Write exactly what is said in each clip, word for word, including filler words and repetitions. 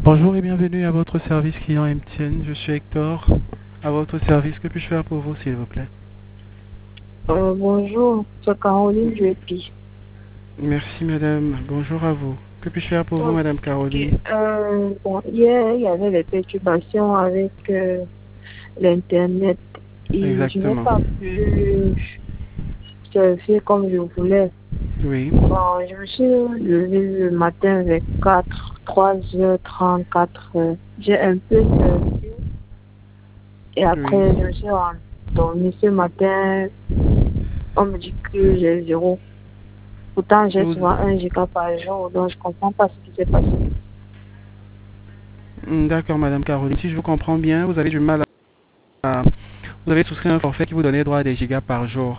Bonjour et bienvenue à votre service client M T N. Je suis Hector. À votre service, que puis-je faire pour vous, s'il vous plaît? Euh, bonjour, c'est Caroline Duepi. Merci, madame. Bonjour à vous. Que puis-je faire pour vous, Ok, madame Caroline? euh, bon, hier, il y avait des perturbations avec euh, l'Internet et je n'ai Exactement. pas pu surfer comme je voulais. Oui. Bon, je me suis levée le matin vers quatre, trois heures trente, quatre heures. J'ai un peu surfé et Oui. après, je me suis endormie ce matin. On me dit que j'ai zéro. Pourtant, j'ai Vous... souvent un giga par jour, donc je comprends pas ce qui s'est passé. Hmm, D'accord, madame Caroline. Si je vous comprends bien, vous avez du mal à... Vous avez souscrit un forfait qui vous donnait droit à des gigas par jour.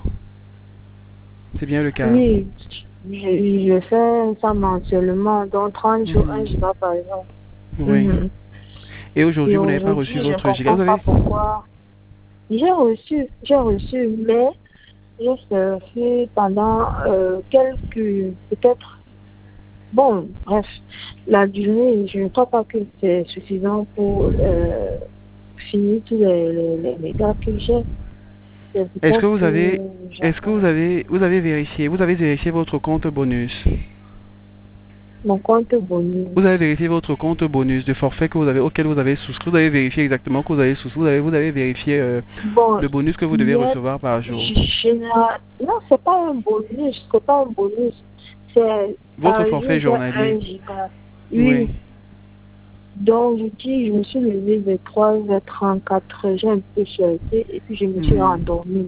C'est bien le cas. Oui, je, je fais ça mensuellement, donc trente jours, un Mhm. giga par exemple. Oui. Mhm. Et Et aujourd'hui, vous n'avez pas reçu aujourd'hui, je ne votre giga. comprends Vous pas avez... pourquoi. J'ai reçu, j'ai reçu, mais j'ai surfé pendant euh, quelques, peut-être, bon, bref, la durée, je ne crois pas que c'est suffisant pour euh, finir tous les, les, les, les gars que j'ai. C'est pour Est-ce ça que vous avez... que Est-ce que vous j'attends. avez... Vous avez vérifié... Vous avez vérifié votre compte bonus? Mon compte bonus. Vous avez vérifié votre compte bonus de forfait que vous avez, auquel vous avez souscrit. Vous avez vérifié exactement que vous avez souscrit. Vous avez, vous avez vérifié euh, Bon, le bonus que vous devez hier, recevoir par jour. général... Non, c'est pas un bonus, c'est pas un bonus. C'est Votre par jour, forfait j'ai journalier. un giga. Oui. Oui. Donc, je dis, je me suis levée vers trois heures trente-quatre, j'ai un peu surfé et puis je me suis Mhm. endormie.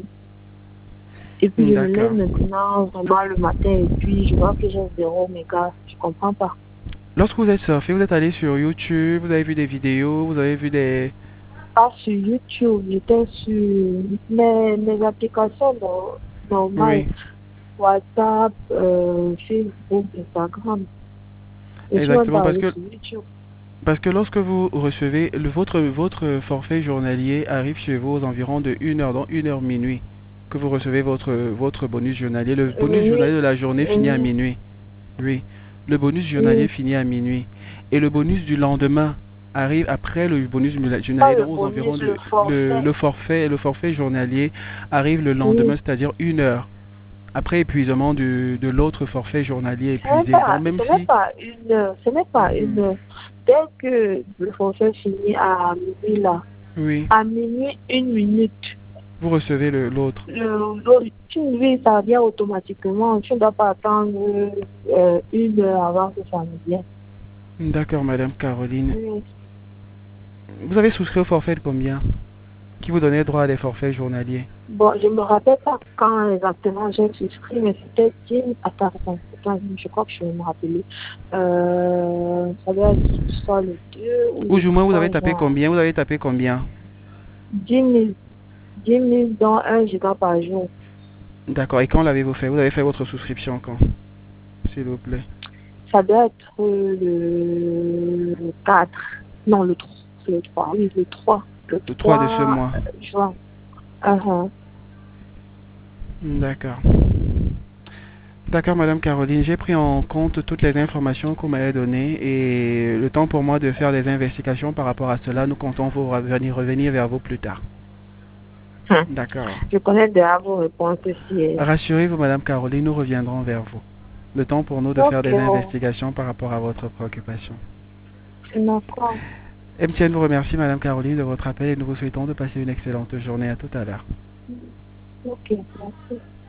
Et puis je me lève D'accord. maintenant vraiment le matin et puis je vois que j'ai zéro méga. Je comprends pas. Lorsque vous êtes surfé, vous êtes allé sur YouTube, vous avez vu des vidéos, vous avez vu des... Pas sur YouTube, j'étais sur mes, mes applications no- normales. Oui. WhatsApp, euh, Facebook, Instagram. Je suis même Exactement. pas Parce allée que, sur YouTube. parce que lorsque vous recevez, le, votre, votre forfait journalier arrive chez vous aux environs de une heure, donc une heure minuit, que vous recevez votre, votre bonus journalier. Le bonus Minuit, journalier de la journée finit à minuit, minuit. Oui, le bonus journalier oui. finit à minuit. Et le bonus du lendemain arrive après le bonus Pas journalier, le donc aux environs bonus, de le le, forfait. le forfait, le forfait journalier arrive le lendemain, Oui. c'est-à-dire une heure après épuisement du, de l'autre forfait journalier Ce n'est épuisé. Donc pas, même ce n'est si, pas une heure, ce n'est pas une mhm, heure. Dès que le forfait finit à minuit là, oui, à minuit, une minute, vous recevez le l'autre. le, le, tu oui, ça vient automatiquement. Tu ne dois pas attendre euh, une heure avant que ça me vienne. D'accord, Madame Caroline. Oui. Vous avez souscrit au forfait de combien qui vous donnait droit à des forfaits journaliers? Bon, je ne me rappelle pas quand exactement j'ai souscrit, mais c'était dix... Attends, attends, attends, je crois que je vais me rappeler. Euh, ça doit être soit le deux ou Ou le du moins vous avez trois tapé juin. combien? Vous avez tapé combien? dix mille, dix mille dans un giga par jour. D'accord. Et quand l'avez-vous fait? Vous avez fait votre souscription quand? S'il vous plaît. Ça doit être le, le quatre. Non, le trois. C'est le trois, oui, le trois. Le Le trois de ce trois mois. juin. Uh-huh. D'accord. D'accord, Madame Caroline, j'ai pris en compte toutes les informations que vous m'avez données et le temps pour moi de faire des investigations par rapport à cela, nous comptons vous revenir, revenir vers vous plus tard. Hum. D'accord. Je connais déjà vos réponses aussi. eh. Rassurez-vous, Madame Caroline, nous reviendrons vers vous. Le temps pour nous de faire Ok, des bon. investigations par rapport à votre préoccupation. D'accord. M T N vous remercie, Madame Caroline, de votre appel et nous vous souhaitons de passer une excellente journée. À tout à l'heure. Ok, merci.